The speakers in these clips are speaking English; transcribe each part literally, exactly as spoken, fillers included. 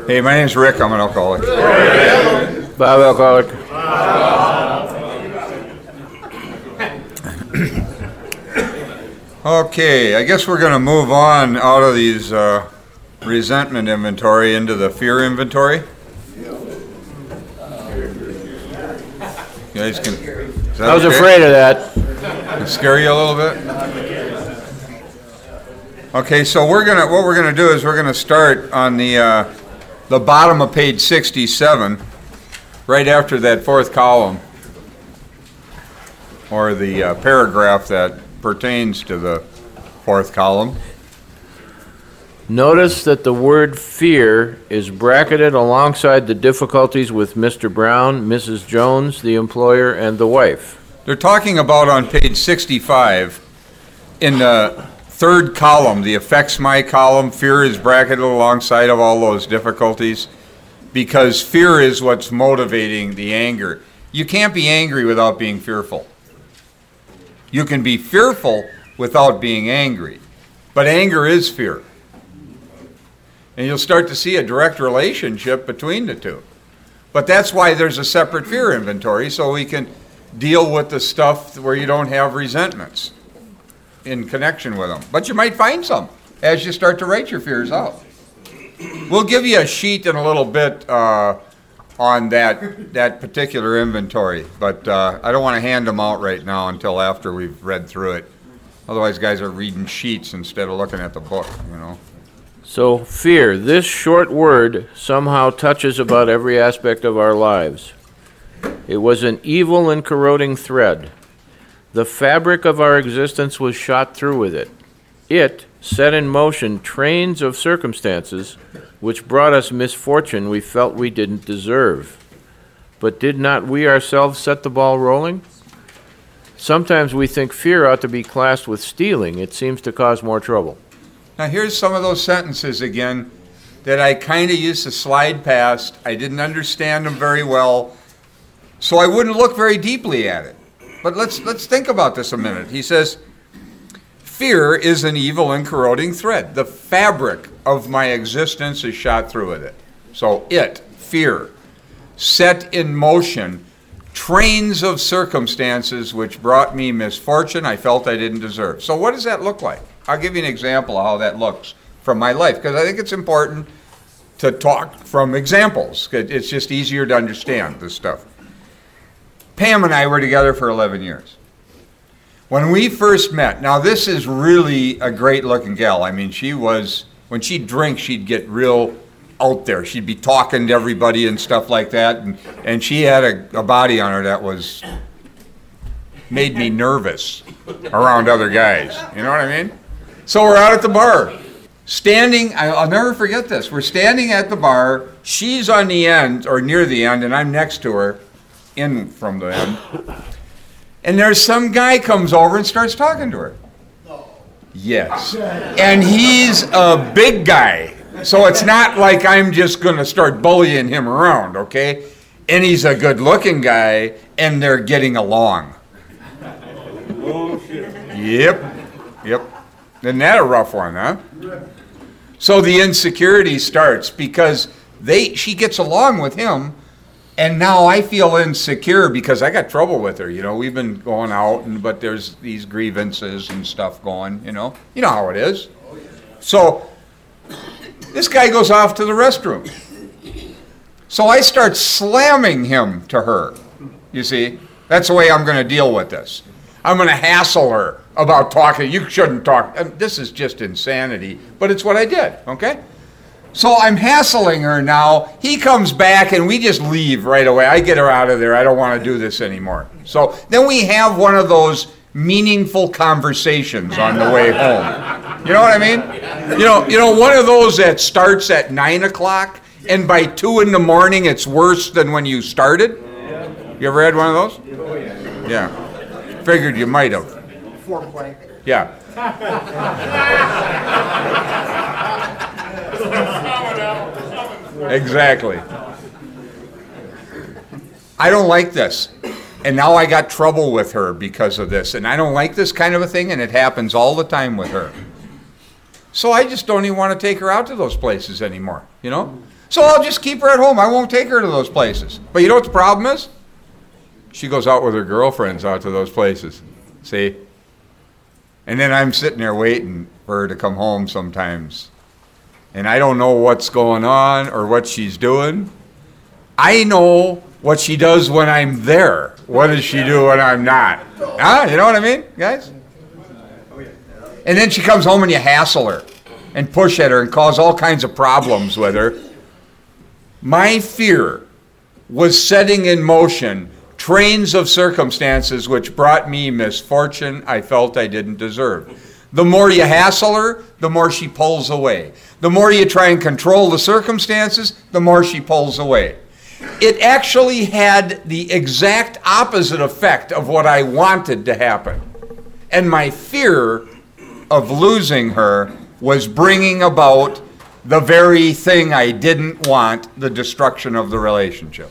Hey, my name's Rick. I'm an alcoholic. Bob, alcoholic. Okay, I guess we're going to move on out of these uh, resentment inventory into the fear inventory. You guys can. Is that I was okay? afraid of that. Did it scare you a little bit? Okay, so we're gonna. What we're gonna do is we're gonna start on the uh, the bottom of page sixty-seven, right after that fourth column, or the uh, paragraph that pertains to the fourth column. Notice that the word fear is bracketed alongside the difficulties with Mister Brown, Missus Jones, the employer, and the wife. They're talking about on page sixty-five, in the third column, the affects my column, fear is bracketed alongside of all those difficulties, because fear is what's motivating the anger. You can't be angry without being fearful. You can be fearful without being angry, but anger is fear. And you'll start to see a direct relationship between the two. But that's why there's a separate fear inventory, so we can deal with the stuff where you don't have resentments in connection with them. But you might find some as you start to write your fears out. We'll give you a sheet in a little bit uh, on that that particular inventory, but uh, I don't want to hand them out right now until after we've read through it. Otherwise, guys are reading sheets instead of looking at the book, you know. So, fear, this short word somehow touches about every aspect of our lives. It was an evil and corroding thread. The fabric of our existence was shot through with it. It set in motion trains of circumstances which brought us misfortune we felt we didn't deserve. But did not we ourselves set the ball rolling? Sometimes we think fear ought to be classed with stealing. It seems to cause more trouble. Now here's some of those sentences again that I kind of used to slide past. I didn't understand them very well, so I wouldn't look very deeply at it. But let's let's think about this a minute. He says, fear is an evil and corroding thread. The fabric of my existence is shot through with it. So it, fear, set in motion trains of circumstances which brought me misfortune I felt I didn't deserve. So what does that look like? I'll give you an example of how that looks from my life, because I think it's important to talk from examples. It's just easier to understand this stuff. Pam and I were together for eleven years. When we first met, now this is really a great looking gal. I mean, she was, when she'd drink, she'd get real out there. She'd be talking to everybody and stuff like that, and, and she had a, a body on her that was, made me nervous around other guys. You know what I mean? So we're out at the bar, standing, I'll never forget this, we're standing at the bar, she's on the end, or near the end, and I'm next to her, in from the end, and there's some guy comes over and starts talking to her. Yes. And he's a big guy, so it's not like I'm just going to start bullying him around, okay? And he's a good-looking guy, and they're getting along. Yep, yep. Isn't that a rough one, huh? So the insecurity starts because they she gets along with him, and now I feel insecure because I got trouble with her. You know, we've been going out, and but there's these grievances and stuff going, you know. You know how it is. So this guy goes off to the restroom. So I start slamming him to her. You see, that's the way I'm going to deal with this. I'm going to hassle her about talking. You shouldn't talk. This is just insanity, but it's what I did, okay? So I'm hassling her now. He comes back, and we just leave right away. I get her out of there. I don't want to do this anymore. So then we have one of those meaningful conversations on the way home. You know what I mean? You know, you know, one of those that starts at nine o'clock, and by two in the morning, it's worse than when you started. You ever had one of those? Yeah. Figured you might have. Foreplay. Yeah. Exactly. I don't like this. And now I got trouble with her because of this. And I don't like this kind of a thing, and it happens all the time with her. So I just don't even want to take her out to those places anymore, you know? So I'll just keep her at home. I won't take her to those places. But you know what the problem is? She goes out with her girlfriends out to those places. See? And then I'm sitting there waiting for her to come home sometimes. And I don't know what's going on or what she's doing. I know what she does when I'm there. What does she do when I'm not? Huh? You know what I mean, guys? And then she comes home and you hassle her and push at her and cause all kinds of problems with her. My fear was setting in motion trains of circumstances which brought me misfortune I felt I didn't deserve. The more you hassle her, the more she pulls away. The more you try and control the circumstances, the more she pulls away. It actually had the exact opposite effect of what I wanted to happen. And my fear of losing her was bringing about the very thing I didn't want, the destruction of the relationship.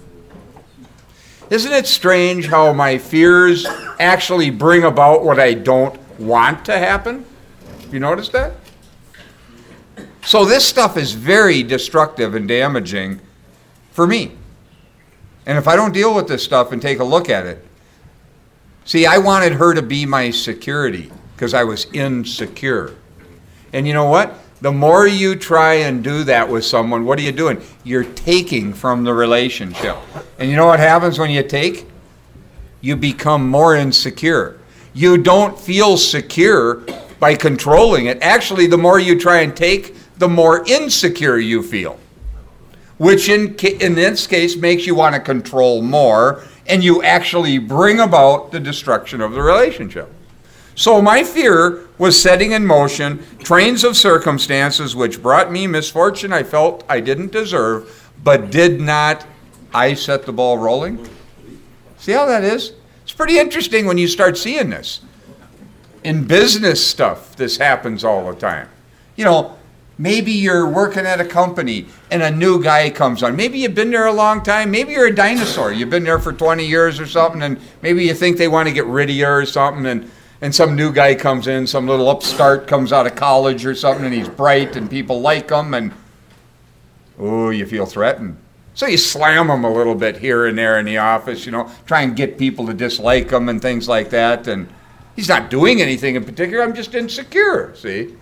Isn't it strange how my fears actually bring about what I don't want to happen? You notice that? So this stuff is very destructive and damaging for me. And if I don't deal with this stuff and take a look at it, see, I wanted her to be my security because I was insecure. And you know what? The more you try and do that with someone, what are you doing? You're taking from the relationship. And you know what happens when you take? You become more insecure. You don't feel secure by controlling it. Actually, the more you try and take, the more insecure you feel. Which in, in this case makes you want to control more, and you actually bring about the destruction of the relationship. So my fear was setting in motion trains of circumstances which brought me misfortune I felt I didn't deserve, but did not I set the ball rolling? See how that is? It's pretty interesting when you start seeing this. In business stuff, this happens all the time. You know, maybe you're working at a company and a new guy comes on. Maybe you've been there a long time. Maybe you're a dinosaur. You've been there for twenty years or something, and maybe you think they want to get rid of you or something, and And some new guy comes in, some little upstart comes out of college or something, and he's bright, and people like him, and, oh, you feel threatened. So you slam him a little bit here and there in the office, you know, try and get people to dislike him and things like that, and he's not doing anything in particular, I'm just insecure, see?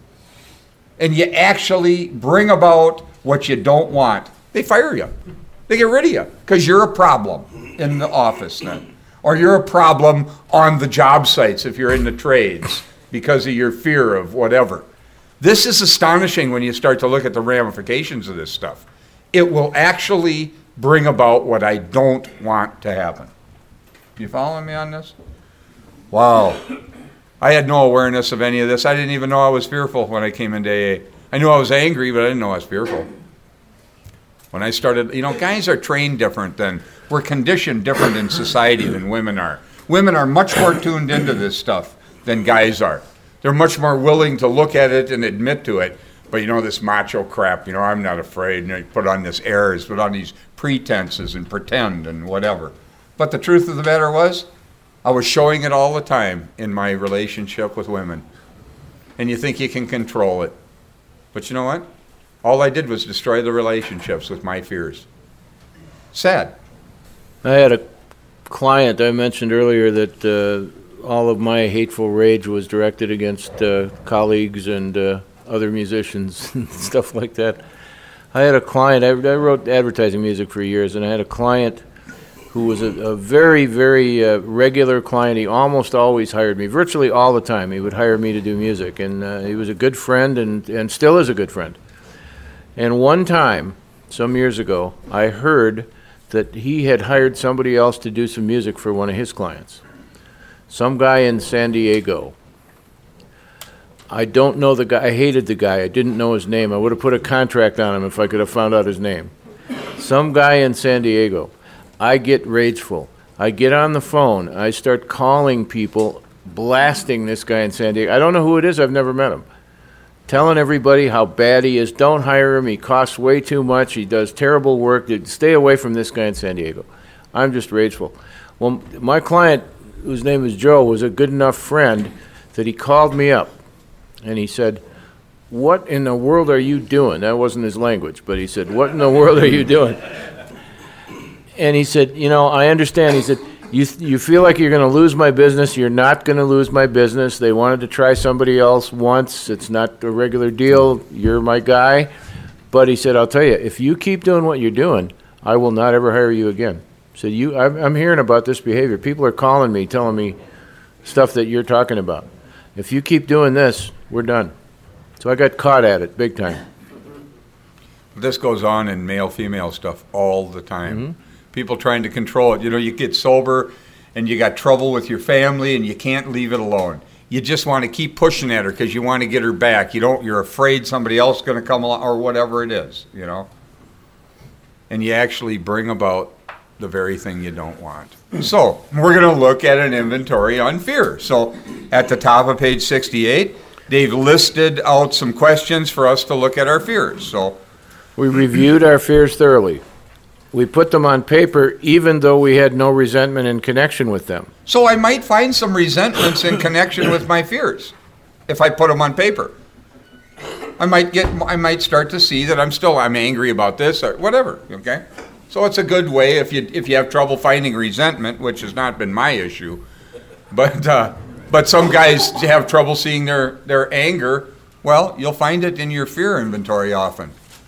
And you actually bring about what you don't want. They fire you. They get rid of you, because you're a problem in the office then. Or you're a problem on the job sites if you're in the trades because of your fear of whatever. This is astonishing when you start to look at the ramifications of this stuff. It will actually bring about what I don't want to happen. You following me on this? Wow. I had no awareness of any of this. I didn't even know I was fearful when I came into A A. I knew I was angry, but I didn't know I was fearful. When I started, you know, guys are trained different than, we're conditioned different in society than women are. Women are much more tuned into this stuff than guys are. They're much more willing to look at it and admit to it. But you know, this macho crap, you know, I'm not afraid, and you put on this airs, put on these pretenses and pretend and whatever. But the truth of the matter was, I was showing it all the time in my relationship with women. And you think you can control it. But you know what? All I did was destroy the relationships with my fears. Sad. I had a client, I mentioned earlier that uh, all of my hateful rage was directed against uh, colleagues and uh, other musicians and stuff like that. I had a client, I, I wrote advertising music for years, and I had a client who was a, a very, very uh, regular client. He almost always hired me, virtually all the time. He would hire me to do music, and uh, he was a good friend and, and still is a good friend. And one time, some years ago, I heard that he had hired somebody else to do some music for one of his clients. Some guy in San Diego. I don't know the guy. I hated the guy. I didn't know his name. I would have put a contract on him if I could have found out his name. Some guy in San Diego. I get rageful. I get on the phone. I start calling people, blasting this guy in San Diego. I don't know who it is. I've never met him. Telling everybody how bad he is. Don't hire him. He costs way too much. He does terrible work. Stay away from this guy in San Diego. I'm just rageful. Well, my client, whose name is Joe, was a good enough friend that he called me up and he said, what in the world are you doing? That wasn't his language, but he said, what in the world are you doing? And he said, you know, I understand. He said, you you feel like you're going to lose my business. You're not going to lose my business. They wanted to try somebody else once. It's not a regular deal. You're my guy. But he said, I'll tell you, if you keep doing what you're doing, I will not ever hire you again. So you, I'm, I'm hearing about this behavior. People are calling me, telling me stuff that you're talking about. If you keep doing this, we're done. So I got caught at it big time. This goes on in male-female stuff all the time. Mm-hmm. People trying to control it. You know, you get sober and you got trouble with your family and you can't leave it alone. You just want to keep pushing at her because you want to get her back. You don't, you're afraid somebody else is going to come along or whatever it is, you know. And you actually bring about the very thing you don't want. So we're going to look at an inventory on fear. So at the top of page sixty-eight, they've listed out some questions for us to look at our fears. So we reviewed our fears thoroughly. We put them on paper even though we had no resentment in connection with them. So I might find some resentments in connection with my fears if I put them on paper. I might get, I might start to see that I'm still, I'm angry about this or whatever, okay? So it's a good way if you if you have trouble finding resentment, which has not been my issue, but uh, but some guys have trouble seeing their, their anger. Well, you'll find it in your fear inventory often.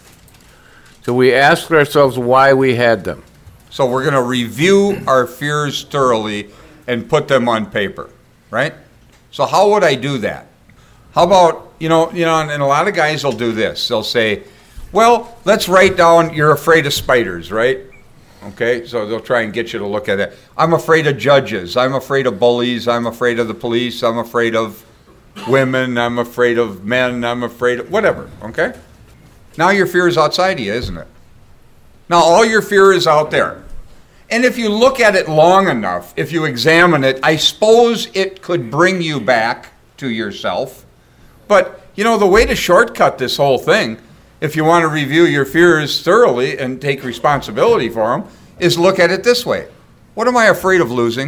So we asked ourselves why we had them. So we're going to review our fears thoroughly and put them on paper, right? So how would I do that? How about, you know, you know, and, and a lot of guys will do this. They'll say, well, let's write down you're afraid of spiders, right? Okay, so they'll try and get you to look at it. I'm afraid of judges. I'm afraid of bullies. I'm afraid of the police. I'm afraid of women. I'm afraid of men. I'm afraid of whatever, okay? Now your fear is outside of you, isn't it? Now all your fear is out there. And if you look at it long enough, if you examine it, I suppose it could bring you back to yourself. But, you know, the way to shortcut this whole thing, if you want to review your fears thoroughly and take responsibility for them, is look at it this way. What am I afraid of losing?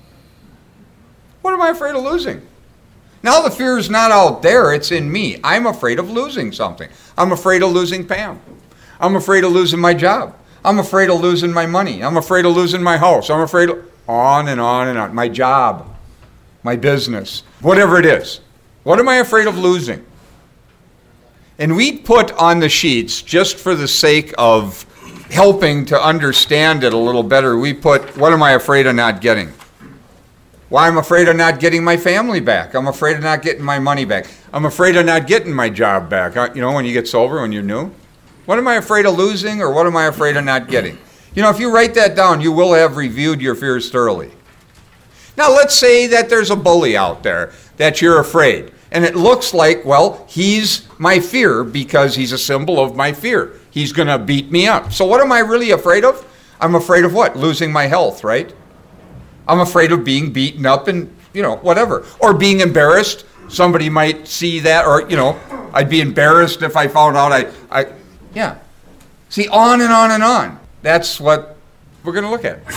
What am I afraid of losing? Now the fear is not out there, it's in me. I'm afraid of losing something. I'm afraid of losing Pam. I'm afraid of losing my job. I'm afraid of losing my money. I'm afraid of losing my house. I'm afraid of... On and on and on. My job. My business. Whatever it is. What am I afraid of losing? And we put on the sheets, just for the sake of helping to understand it a little better, we put, what am I afraid of not getting? Why, I'm afraid of not getting my family back. I'm afraid of not getting my money back. I'm afraid of not getting my job back. You know, when you get sober, when you're new. What am I afraid of losing, or what am I afraid of not getting? You know, if you write that down, you will have reviewed your fears thoroughly. Now, let's say that there's a bully out there that you're afraid. And it looks like, well, he's my fear because he's a symbol of my fear. He's going to beat me up. So what am I really afraid of? I'm afraid of what? Losing my health, right? I'm afraid of being beaten up and, you know, whatever. Or being embarrassed. Somebody might see that, or, you know, I'd be embarrassed if I found out I, I, yeah. See, on and on and on. That's what we're going to look at.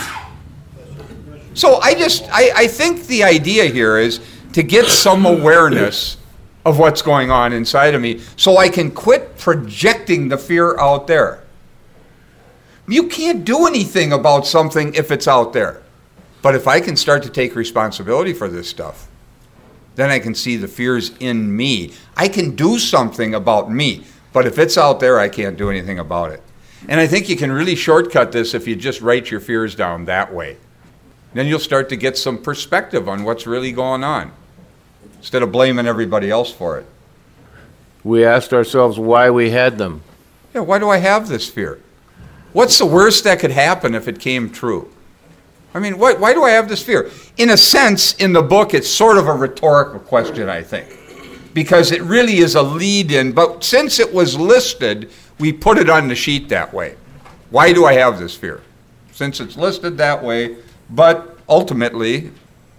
So I just, I, I think the idea here is to get some awareness of what's going on inside of me so I can quit projecting the fear out there. You can't do anything about something if it's out there. But if I can start to take responsibility for this stuff, then I can see the fears in me. I can do something about me. But if it's out there, I can't do anything about it. And I think you can really shortcut this if you just write your fears down that way. Then you'll start to get some perspective on what's really going on, instead of blaming everybody else for it. We asked ourselves why we had them. Yeah, why do I have this fear? What's the worst that could happen if it came true? I mean, why, why do I have this fear? In a sense, in the book, it's sort of a rhetorical question, I think, because it really is a lead-in. But since it was listed, we put it on the sheet that way. Why do I have this fear? Since it's listed that way, but ultimately...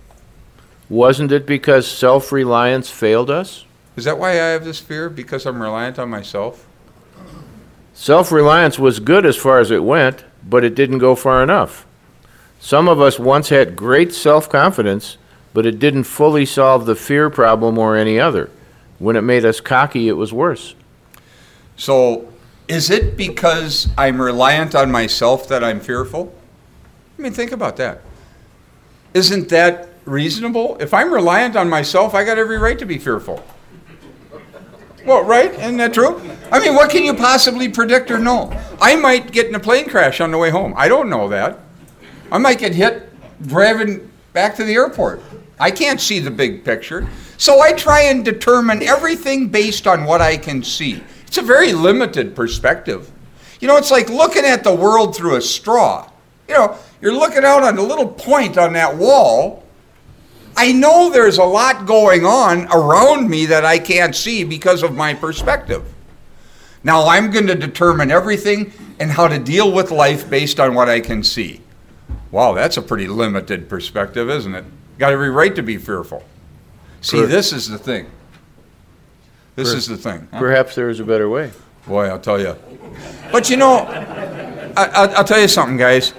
Wasn't it because self-reliance failed us? Is that why I have this fear? Because I'm reliant on myself? Self-reliance was good as far as it went, but it didn't go far enough. Some of us once had great self-confidence, but it didn't fully solve the fear problem or any other. When it made us cocky, it was worse. So, is it because I'm reliant on myself that I'm fearful? I mean, think about that. Isn't that reasonable? If I'm reliant on myself, I got every right to be fearful. Well, right? Isn't that true? I mean, what can you possibly predict or know? I might get in a plane crash on the way home. I don't know that. I might get hit driving back to the airport. I can't see the big picture. So I try and determine everything based on what I can see. It's a very limited perspective. You know, it's like looking at the world through a straw. You know, you're looking out on a little point on that wall. I know there's a lot going on around me that I can't see because of my perspective. Now I'm going to determine everything and how to deal with life based on what I can see. Wow, that's a pretty limited perspective, isn't it? Got every right to be fearful. See, Correct. this is the thing. This Per- is the thing. Huh? Perhaps there is a better way. Boy, I'll tell you. But you know, I, I, I'll tell you something, guys.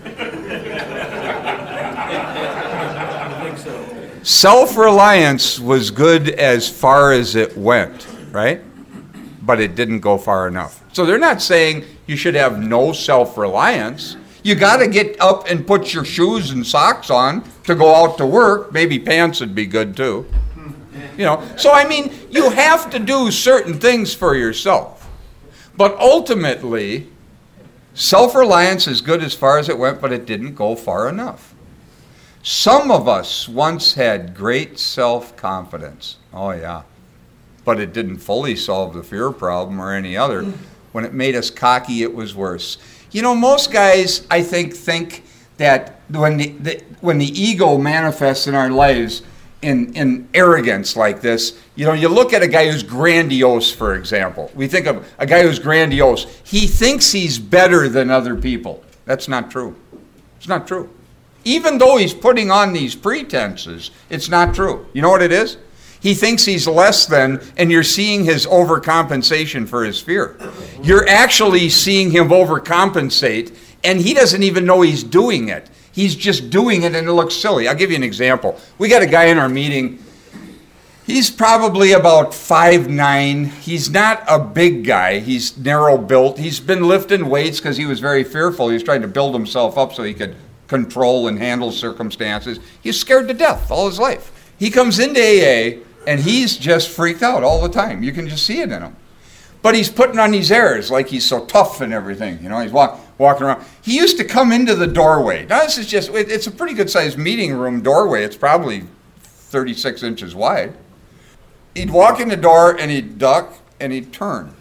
Self-reliance was good as far as it went, right? But it didn't go far enough. So they're not saying you should have no self-reliance. You got to get up and put your shoes and socks on to go out to work. Maybe pants would be good too. You know, so I mean, you have to do certain things for yourself. But ultimately, self-reliance is good as far as it went, but it didn't go far enough. Some of us once had great self-confidence. Oh, yeah. But it didn't fully solve the fear problem or any other. When it made us cocky, it was worse. You know, most guys, I think, think that when the, the when the ego manifests in our lives in, in arrogance like this, you know, you look at a guy who's grandiose, for example. We think of a guy who's grandiose. He thinks he's better than other people. That's not true. It's not true. Even though he's putting on these pretenses, it's not true. You know what it is? He thinks he's less than, and you're seeing his overcompensation for his fear. You're actually seeing him overcompensate, and he doesn't even know he's doing it. He's just doing it, and it looks silly. I'll give you an example. We got a guy in our meeting. He's probably about five nine. He's not a big guy. He's narrow built. He's been lifting weights because he was very fearful. He was trying to build himself up so he could control and handle circumstances. He's scared to death all his life. He comes into A A, and he's just freaked out all the time. You can just see it in him. But he's putting on these airs like he's so tough and everything. You know, he's walk, walking around. He used to come into the doorway. Now, this is just, it, it's a pretty good-sized meeting room doorway. It's probably thirty-six inches wide. He'd walk in the door, and he'd duck, and he'd turn.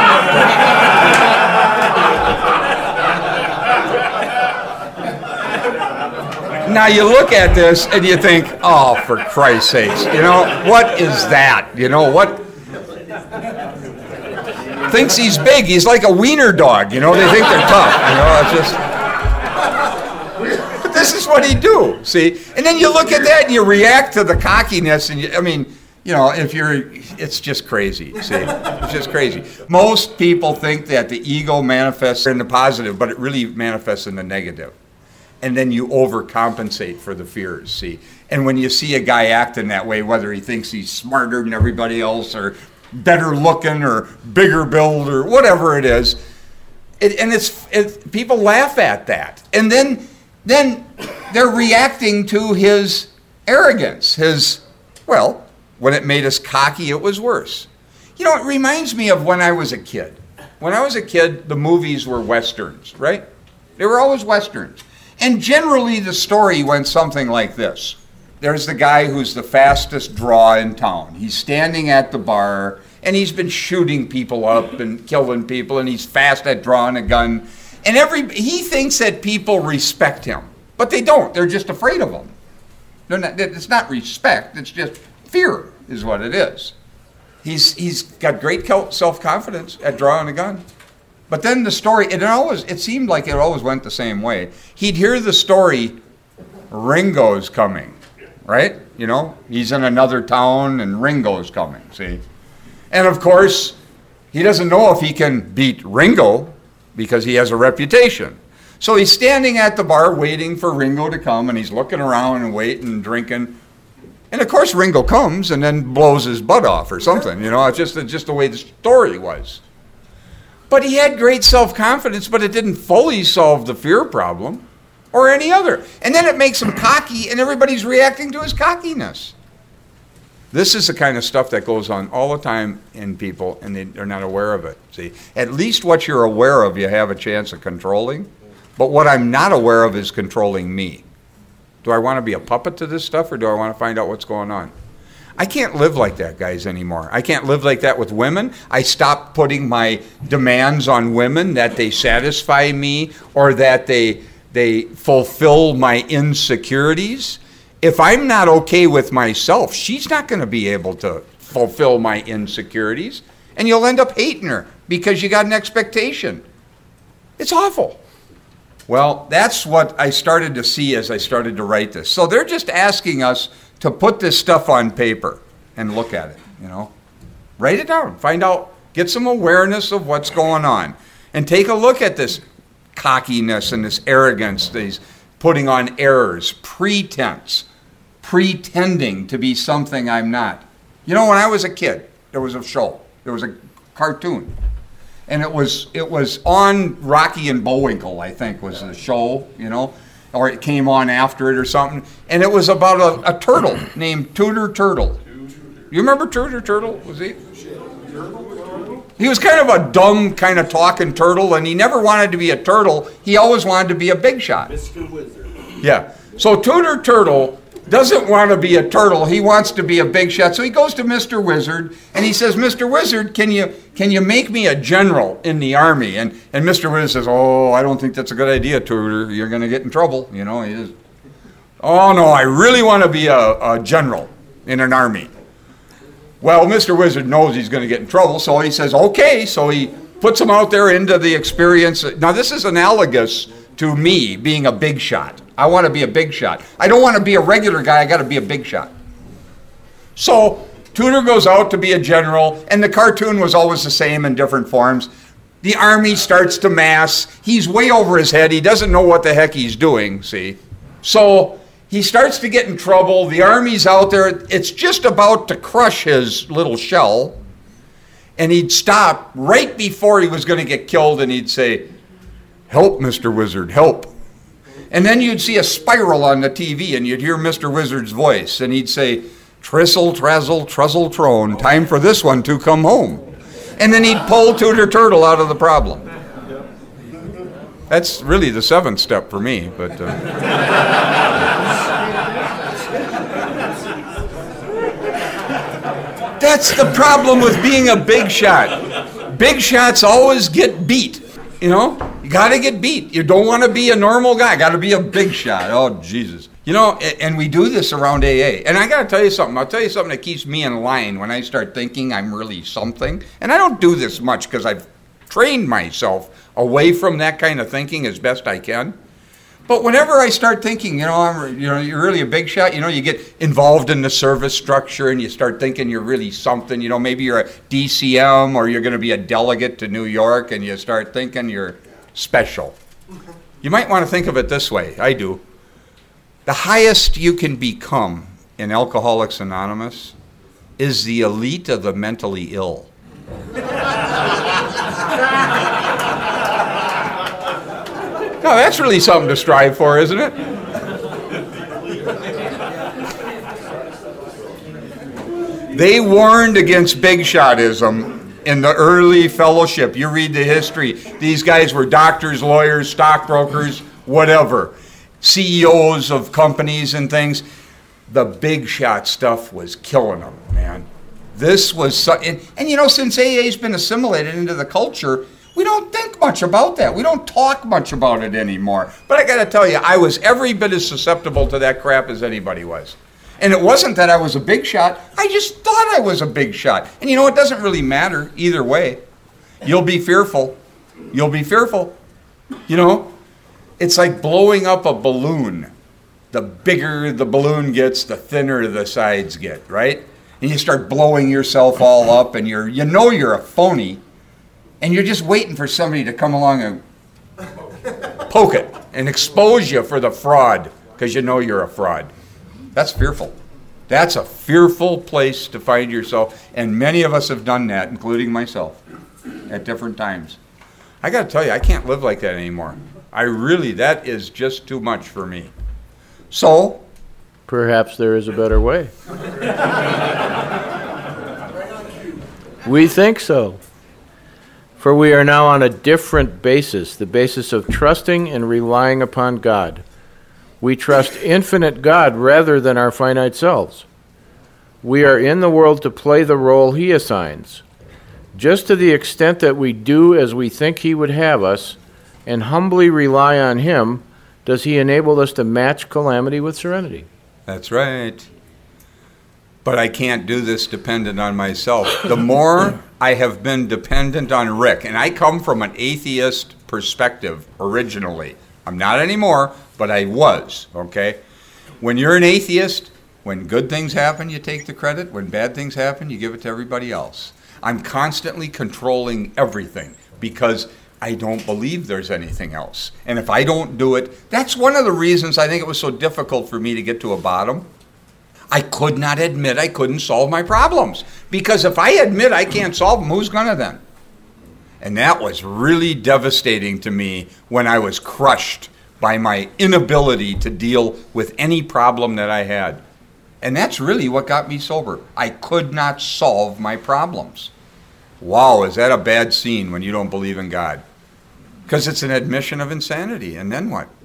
Now you look at this and you think, oh, for Christ's sakes, you know, what is that? You know, what? Thinks he's big. He's like a wiener dog, you know, they think they're tough, you know, it's just. But this is what he do, see? And then you look at that and you react to the cockiness, and you, I mean, you know, if you're, it's just crazy, see? It's just crazy. Most people think that the ego manifests in the positive, but it really manifests in the negative. And then you overcompensate for the fears, see? And when you see a guy acting that way, whether he thinks he's smarter than everybody else or better looking or bigger build or whatever it is, it, and it's it, people laugh at that. And then, then they're reacting to his arrogance, his, well, when it made us cocky, it was worse. You know, it reminds me of when I was a kid. When I was a kid, the movies were Westerns, right? They were always Westerns. And generally the story went something like this. There's the guy who's the fastest draw in town. He's standing at the bar, and he's been shooting people up and killing people, and he's fast at drawing a gun. And every he thinks that people respect him, but they don't. They're just afraid of him. They're not, it's not respect. It's just fear is what it is. He's He's got great self-confidence at drawing a gun. But then the story, it always, it seemed like it always went the same way. He'd hear the story, Ringo's coming, right? You know, he's in another town and Ringo's coming, see? And of course, he doesn't know if he can beat Ringo because he has a reputation. So he's standing at the bar waiting for Ringo to come, and he's looking around and waiting and drinking. And of course Ringo comes and then blows his butt off or something, you know, it's just, it's just the way the story was. But he had great self-confidence, but it didn't fully solve the fear problem or any other. And then it makes him cocky, and everybody's reacting to his cockiness. This is the kind of stuff that goes on all the time in people, and they, they're not aware of it. See, at least what you're aware of, you have a chance of controlling. But what I'm not aware of is controlling me. Do I want to be a puppet to this stuff, or do I want to find out what's going on? I can't live like that, guys, anymore. I can't live like that with women. I stopped putting my demands on women that they satisfy me or that they they fulfill my insecurities. If I'm not okay with myself, she's not going to be able to fulfill my insecurities, and you'll end up hating her because you got an expectation. It's awful. Well, that's what I started to see as I started to write this. So they're just asking us to put this stuff on paper and look at it, you know. Write it down. Find out, get some awareness of what's going on. And take a look at this cockiness and this arrogance, these putting on errors, pretense, pretending to be something I'm not. You know, when I was a kid, there was a show. There was a cartoon. And it was it was on Rocky and Bullwinkle, I think, was the show, you know, or it came on after it or something. And it was about a, a turtle named Tudor Turtle. You remember Tudor Turtle? Was he? He was kind of a dumb, kind of talking turtle, and he never wanted to be a turtle. He always wanted to be a big shot. Mister Wizard. Yeah. So Tudor Turtle doesn't want to be a turtle. He wants to be a big shot. So he goes to Mister Wizard, and he says, Mister Wizard, can you can you make me a general in the army? And and Mister Wizard says, oh, I don't think that's a good idea, Tudor. You're going to get in trouble. You know, he is. Oh, no, I really want to be a, a general in an army. Well, Mister Wizard knows he's going to get in trouble, so he says, okay. So he puts him out there into the experience. Now, this is analogous to me being a big shot. I want to be a big shot. I don't want to be a regular guy. I got to be a big shot. So Tudor goes out to be a general, and the cartoon was always the same in different forms. The army starts to mass. He's way over his head. He doesn't know what the heck he's doing, see? So he starts to get in trouble. The army's out there. It's just about to crush his little shell. And he'd stop right before he was going to get killed, and he'd say, help, Mister Wizard, help. And then you'd see a spiral on the T V, and you'd hear Mister Wizard's voice, and he'd say, tristle, trazzle, truzzle, trone, time for this one to come home. And then he'd pull Tudor Turtle out of the problem. That's really the seventh step for me, but... Uh... That's the problem with being a big shot. Big shots always get beat, you know? You got to get beat. You don't want to be a normal guy. Got to be a big shot. Oh, Jesus. You know, and we do this around A A. And I got to tell you something. I'll tell you something that keeps me in line when I start thinking I'm really something. And I don't do this much because I've trained myself away from that kind of thinking as best I can. But whenever I start thinking, you know, I'm, you know, you're really a big shot, you know, you get involved in the service structure and you start thinking you're really something. You know, maybe you're a D C M or you're going to be a delegate to New York, and you start thinking you're special. You might want to think of it this way. I do. The highest you can become in Alcoholics Anonymous is the elite of the mentally ill. No, that's really something to strive for, isn't it? They warned against big shotism in the early fellowship. You read the history. These guys were doctors, lawyers, stockbrokers, whatever. C E Os of companies and things. The big shot stuff was killing them, man. This was, so, and, and you know, since A A's been assimilated into the culture, we don't think much about that. We don't talk much about it anymore. But I got to tell you, I was every bit as susceptible to that crap as anybody was. And it wasn't that I was a big shot. I just thought I was a big shot. And you know, it doesn't really matter either way. You'll be fearful. You'll be fearful. You know, it's like blowing up a balloon. The bigger the balloon gets, the thinner the sides get, right? And you start blowing yourself all up, and you're, you know you're a phony. And you're just waiting for somebody to come along and poke it and expose you for the fraud because you know you're a fraud. That's fearful. That's a fearful place to find yourself, and many of us have done that, including myself, at different times. I got to tell you, I can't live like that anymore. I really, that is just too much for me. So, perhaps there is a better way. We think so. For we are now on a different basis, the basis of trusting and relying upon God. We trust infinite God rather than our finite selves. We are in the world to play the role He assigns. Just to the extent that we do as we think He would have us and humbly rely on Him, does He enable us to match calamity with serenity. That's right. But I can't do this dependent on myself. The more I have been dependent on Rick, and I come from an atheist perspective originally. I'm not anymore, but I was, okay? When you're an atheist, when good things happen, you take the credit. When bad things happen, you give it to everybody else. I'm constantly controlling everything because I don't believe there's anything else. And if I don't do it, that's one of the reasons I think it was so difficult for me to get to a bottom. I could not admit I couldn't solve my problems. Because if I admit I can't solve them, who's going to then? And that was really devastating to me when I was crushed by my inability to deal with any problem that I had. And that's really what got me sober. I could not solve my problems. Wow, is that a bad scene when you don't believe in God? Because it's an admission of insanity. And then what?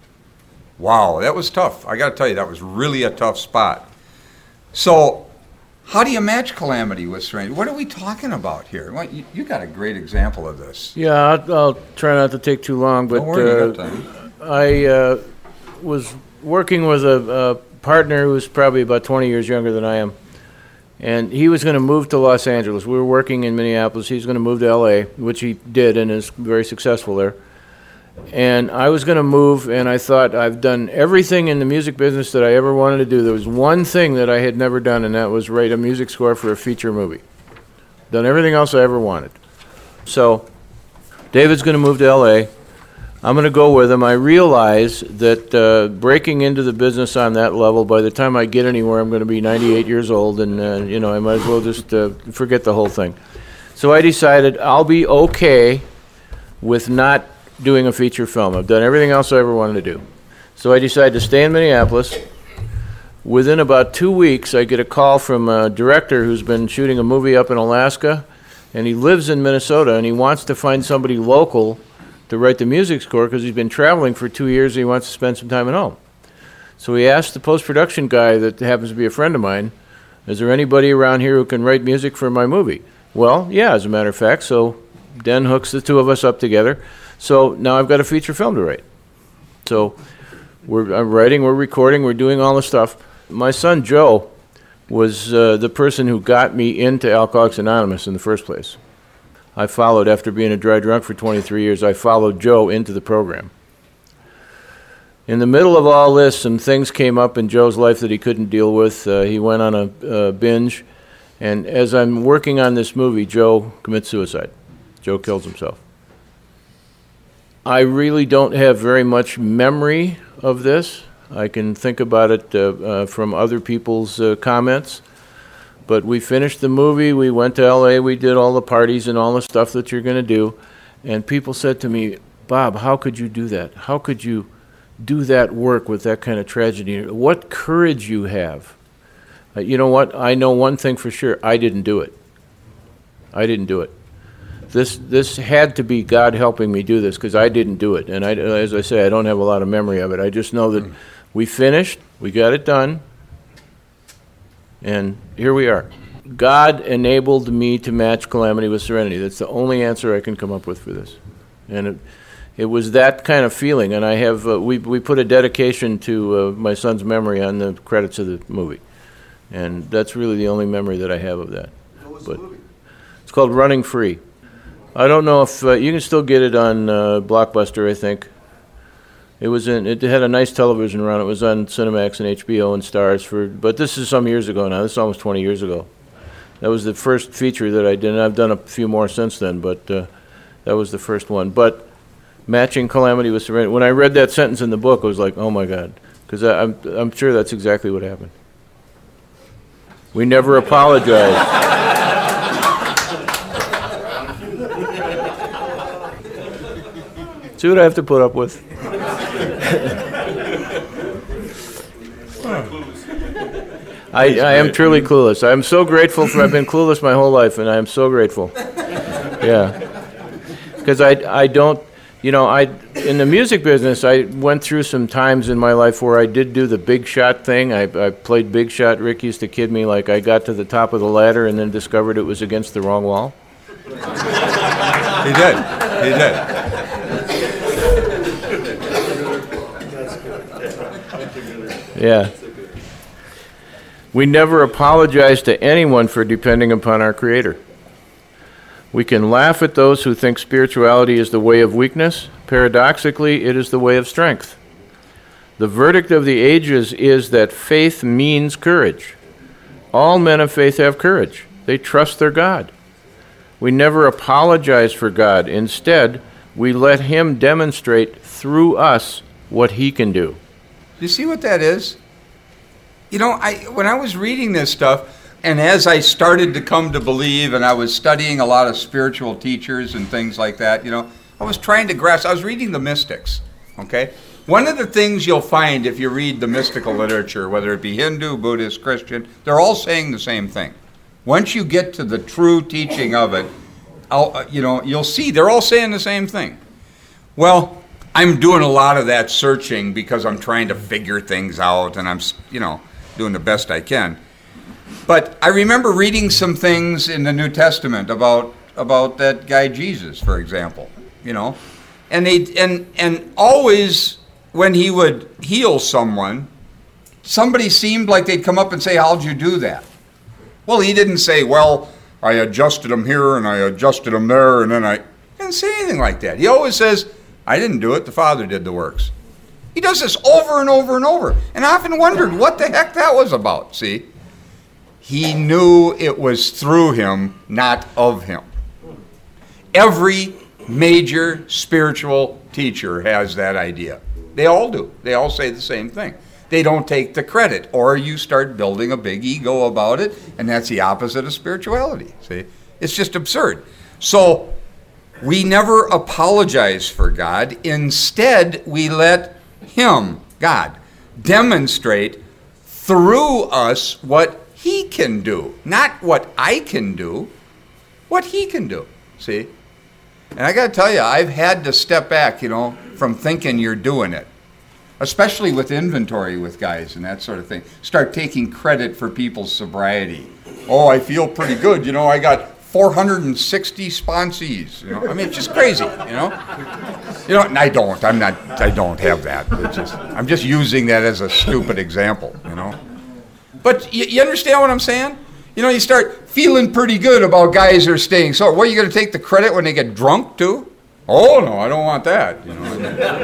Wow, that was tough. I got to tell you, that was really a tough spot. So, how do you match calamity with serenity? What are we talking about here? Well, you, you got a great example of this. Yeah, I'll, I'll try not to take too long, but Don't worry, you uh, got time. I uh, was working with a, a partner who was probably about twenty years younger than I am, and he was going to move to Los Angeles. We were working in Minneapolis. He was going to move to L A, which he did and is very successful there. And I was going to move, and I thought, I've done everything in the music business that I ever wanted to do. There was one thing that I had never done, and that was write a music score for a feature movie. Done everything else I ever wanted. So, David's going to move to L A. I'm going to go with him. I realize that uh, breaking into the business on that level, by the time I get anywhere, I'm going to be ninety-eight years old, and uh, you know, I might as well just uh, forget the whole thing. So I decided I'll be okay with not doing a feature film. I've done everything else I ever wanted to do. So I decided to stay in Minneapolis. Within about two weeks, I get a call from a director who's been shooting a movie up in Alaska, and he lives in Minnesota, and he wants to find somebody local to write the music score because he's been traveling for two years and he wants to spend some time at home. So he asked the post-production guy that happens to be a friend of mine, is there anybody around here who can write music for my movie? Well, yeah, as a matter of fact. So Den hooks the two of us up together. So now I've got a feature film to write. So we're I'm writing, we're recording, we're doing all the stuff. My son Joe was uh, the person who got me into Alcoholics Anonymous in the first place. I followed, after being a dry drunk for twenty-three years, I followed Joe into the program. In the middle of all this, some things came up in Joe's life that he couldn't deal with. Uh, he went on a uh, binge, and as I'm working on this movie, Joe commits suicide. Joe kills himself. I really don't have very much memory of this. I can think about it uh, uh, from other people's uh, comments. But we finished the movie, we went to L A, we did all the parties and all the stuff that you're going to do. And people said to me, Bob, how could you do that? How could you do that work with that kind of tragedy? What courage you have. Uh, you know what? I know one thing for sure. I didn't do it. I didn't do it. This this had to be God helping me do this because I didn't do it. And I, as I say, I don't have a lot of memory of it. I just know that mm. we finished, we got it done, and here we are. God enabled me to match calamity with serenity. That's the only answer I can come up with for this. And it, it was that kind of feeling. And I have uh, we we put a dedication to uh, my son's memory on the credits of the movie. And that's really the only memory that I have of that. What was but the movie? It's called Running Free. I don't know if uh, you can still get it on uh, Blockbuster, I think. It was in. It had a nice television run. It was on Cinemax and H B O and Stars for. But this is some years ago now. This is almost twenty years ago. That was the first feature that I did. And I've done a few more since then, but uh, that was the first one. But matching calamity with serenity. When I read that sentence in the book, I was like, oh my God, because I'm I'm sure that's exactly what happened. We never apologize. See what I have to put up with? I, I am truly clueless. I'm so grateful for, I've been clueless my whole life, and I am so grateful. Yeah. Because I, I don't, you know, I, in the music business, I went through some times in my life where I did do the big shot thing. I, I played big shot. Rick used to kid me like I got to the top of the ladder and then discovered it was against the wrong wall. He did. He did. Yeah. We never apologize to anyone for depending upon our Creator. We can laugh at those who think spirituality is the way of weakness. Paradoxically, it is the way of strength. The verdict of the ages is that faith means courage. All men of faith have courage. They trust their God. We never apologize for God. Instead, we let Him demonstrate through us what He can do. You see what that is? You know, I when I was reading this stuff, and as I started to come to believe, and I was studying a lot of spiritual teachers and things like that, you know, I was trying to grasp, I was reading the mystics, okay? One of the things you'll find if you read the mystical literature, whether it be Hindu, Buddhist, Christian, they're all saying the same thing. Once you get to the true teaching of it, I'll, you know, you'll see they're all saying the same thing. Well, I'm doing a lot of that searching because I'm trying to figure things out, and I'm, you know, doing the best I can. But I remember reading some things in the New Testament about about that guy Jesus, for example, you know, and they and and always when he would heal someone, somebody seemed like they'd come up and say, "How'd you do that?" Well, he didn't say, "Well, I adjusted him here and I adjusted him there," and then I he didn't say anything like that. He always says, "I didn't do it; the Father did the works." He does this over and over and over, and I often wondered what the heck that was about. See. He knew it was through him, not of him. Every major spiritual teacher has that idea. They all do. They all say the same thing. They don't take the credit, or you start building a big ego about it, and that's the opposite of spirituality. See? It's just absurd. So we never apologize for God. Instead, we let Him, God, demonstrate through us what He can do, not what I can do, what He can do, see? And I got to tell you, I've had to step back, you know, from thinking you're doing it, especially with inventory with guys and that sort of thing. Start taking credit for people's sobriety. Oh, I feel pretty good, you know, I got four hundred sixty sponsees, you know, I mean, it's just crazy, you know? You know, and I don't, I'm not, I don't have that, it's just, I'm just using that as a stupid example, you know? But you, you understand what I'm saying? You know, you start feeling pretty good about guys who are staying sober. What, are you going to take the credit when they get drunk, too? Oh, no, I don't want that. You know?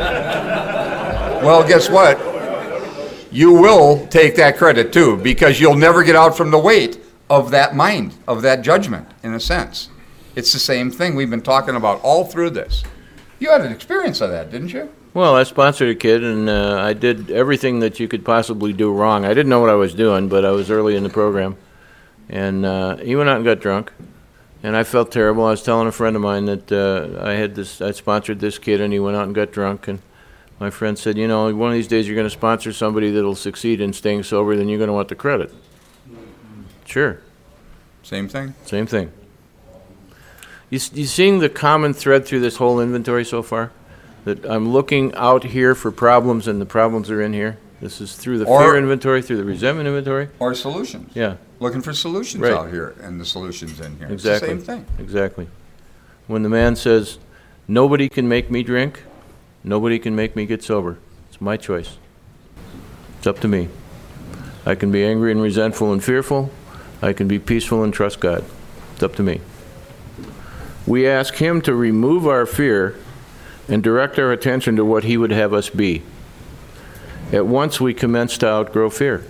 Well, guess what? You will take that credit, too, because you'll never get out from the weight of that mind, of that judgment, in a sense. It's the same thing we've been talking about all through this. You had an experience of that, didn't you? Well, I sponsored a kid, and uh, I did everything that you could possibly do wrong. I didn't know what I was doing, but I was early in the program. And uh, he went out and got drunk, and I felt terrible. I was telling a friend of mine that uh, I had this, I sponsored this kid, and he went out and got drunk. And my friend said, you know, one of these days you're going to sponsor somebody that'll succeed in staying sober, then you're going to want the credit. Sure. Same thing? Same thing. You, you seeing the common thread through this whole inventory so far? That I'm looking out here for problems, and the problems are in here. This is through the or, fear inventory, through the resentment inventory. Or solutions. Yeah. Looking for solutions right. out here, and the solutions in here. Exactly. It's the same thing. Exactly. When the man says, nobody can make me drink, nobody can make me get sober. It's my choice. It's up to me. I can be angry and resentful and fearful. I can be peaceful and trust God. It's up to me. We ask Him to remove our fear and direct our attention to what He would have us be. At once we commence to outgrow fear.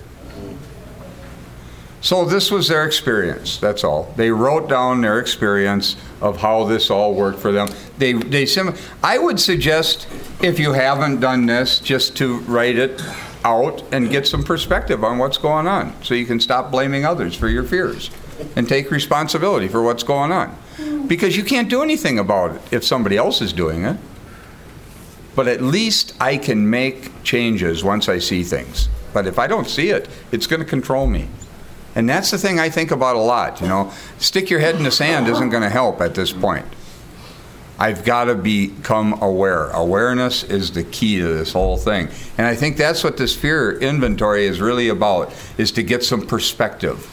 So this was their experience, that's all. They wrote down their experience of how this all worked for them. They, they sim- I would suggest, if you haven't done this, just to write it out and get some perspective on what's going on, so you can stop blaming others for your fears and take responsibility for what's going on. Because you can't do anything about it if somebody else is doing it. But at least I can make changes once I see things. But if I don't see it, it's going to control me. And that's the thing I think about a lot, you know. Stick your head in the sand isn't going to help at this point. I've got to become aware. Awareness is the key to this whole thing. And I think that's what this fear inventory is really about, is to get some perspective.